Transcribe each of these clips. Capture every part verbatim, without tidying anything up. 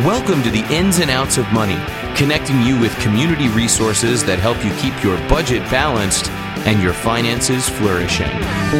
Welcome to the Ins and Outs of Money, connecting you with community resources that help you keep your budget balanced and your finances flourishing.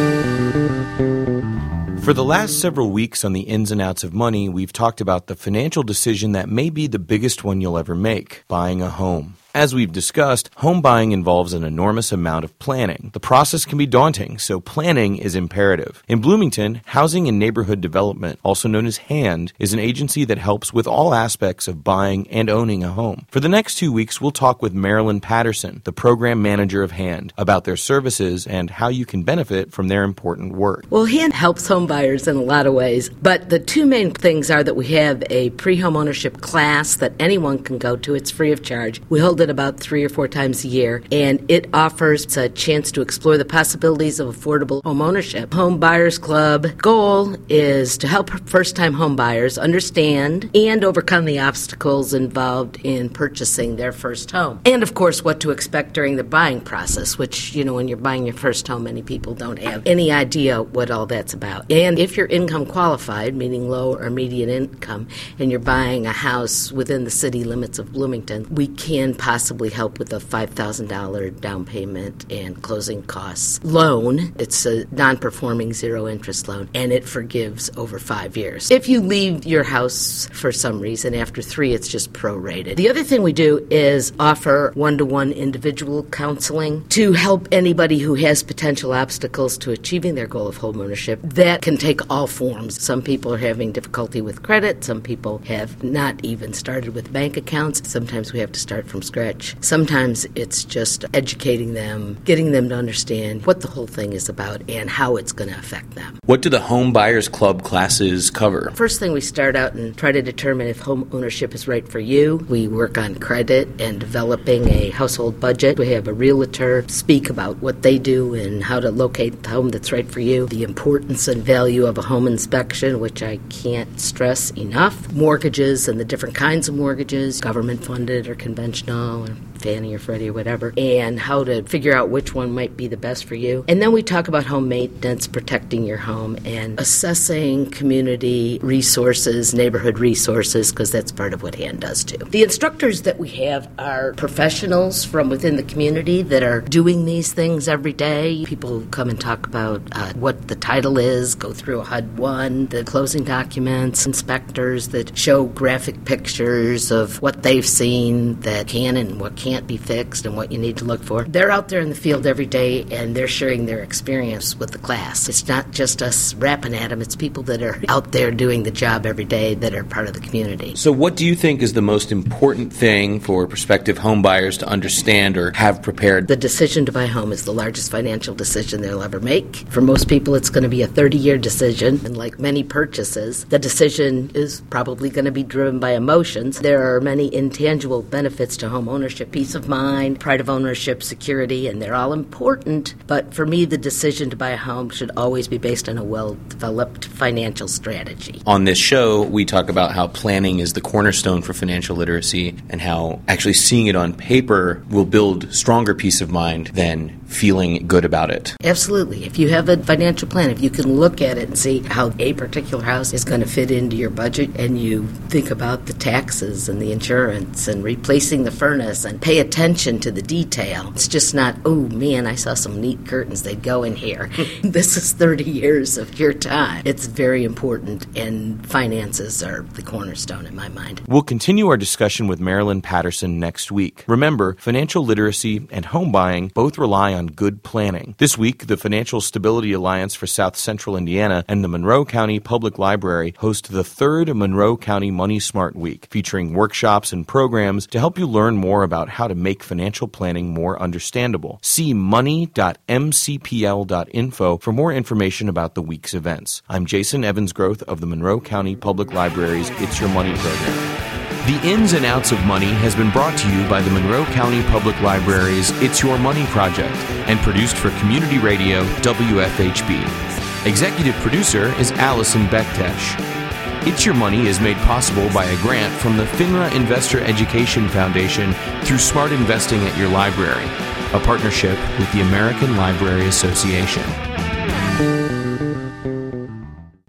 For the last several weeks on the Ins and Outs of Money, we've talked about the financial decision that may be the biggest one you'll ever make, buying a home. As we've discussed, home buying involves an enormous amount of planning. The process can be daunting, so planning is imperative. In Bloomington, Housing and Neighborhood Development, also known as HAND, is an agency that helps with all aspects of buying and owning a home. For the next two weeks, we'll talk with Marilyn Patterson, the program manager of HAND, about their services and how you can benefit from their important work. Well, HAND helps home buyers in a lot of ways, but the two main things are that we have a pre-home ownership class that anyone can go to. It's free of charge. We hold it about three or four times a year, and it offers a chance to explore the possibilities of affordable home ownership. Home Buyers Club goal is to help first-time home buyers understand and overcome the obstacles involved in purchasing their first home. And, of course, what to expect during the buying process, which, you know, when you're buying your first home, many people don't have any idea what all that's about. And if you're income qualified, meaning low or median income, and you're buying a house within the city limits of Bloomington, we can possibly help with a five thousand dollars down payment and closing costs loan. It's a non-performing zero-interest loan, and it forgives over five years. If you leave your house for some reason, after three, it's just prorated. The other thing we do is offer one-to-one individual counseling to help anybody who has potential obstacles to achieving their goal of homeownership. That can take all forms. Some people are having difficulty with credit. Some people have not even started with bank accounts. Sometimes we have to start from scratch. Sometimes it's just educating them, getting them to understand what the whole thing is about and how it's going to affect them. What do the Home Buyers Club classes cover? First thing, we start out and try to determine if home ownership is right for you. We work on credit and developing a household budget. We have a realtor speak about what they do and how to locate the home that's right for you. The importance and value of a home inspection, which I can't stress enough. Mortgages and the different kinds of mortgages, government funded or conventional or Fannie or Freddie or whatever, and how to figure out which one might be the best for you. And then we talk about home maintenance, protecting your home, and assessing community resources, neighborhood resources, because that's part of what HAND does too. The instructors that we have are professionals from within the community that are doing these things every day. People come and talk about uh, what the title is, go through a H U D one, the closing documents, inspectors that show graphic pictures of what they've seen that can and what can't be fixed and what you need to look for. They're out there in the field every day, and they're sharing their experience with the class. It's not just us rapping at them. It's people that are out there doing the job every day that are part of the community. So what do you think is the most important thing for prospective home buyers to understand or have prepared? The decision to buy a home is the largest financial decision they'll ever make. For most people, it's going to be a thirty-year decision, and like many purchases, the decision is probably going to be driven by emotions. There are many intangible benefits to home ownership: peace of mind, pride of ownership, security, and they're all important. But for me, the decision to buy a home should always be based on a well-developed financial strategy. On this show, we talk about how planning is the cornerstone for financial literacy and how actually seeing it on paper will build stronger peace of mind than feeling good about it. Absolutely. If you have a financial plan, if you can look at it and see how a particular house is going to fit into your budget, and you think about the taxes and the insurance and replacing the furnace and pay attention to the detail. It's just not, oh man, I saw some neat curtains, they'd go in here. This is thirty years of your time. It's very important, and finances are the cornerstone in my mind. We'll continue our discussion with Marilyn Patterson next week. Remember, financial literacy and home buying both rely on good planning. This week, the Financial Stability Alliance for South Central Indiana and the Monroe County Public Library host the third Monroe County Money Smart Week, featuring workshops and programs to help you learn more about how to make financial planning more understandable. See money dot m c p l dot info for more information about the week's events. I'm Jason Evansgroth of the Monroe County Public Library's It's Your Money program. The Ins and Outs of Money has been brought to you by the Monroe County Public Library's It's Your Money project and produced for Community Radio W F H B. Executive producer is Allison Bektesh. It's Your Money is made possible by a grant from the FINRA Investor Education Foundation through Smart Investing at Your Library, a partnership with the American Library Association.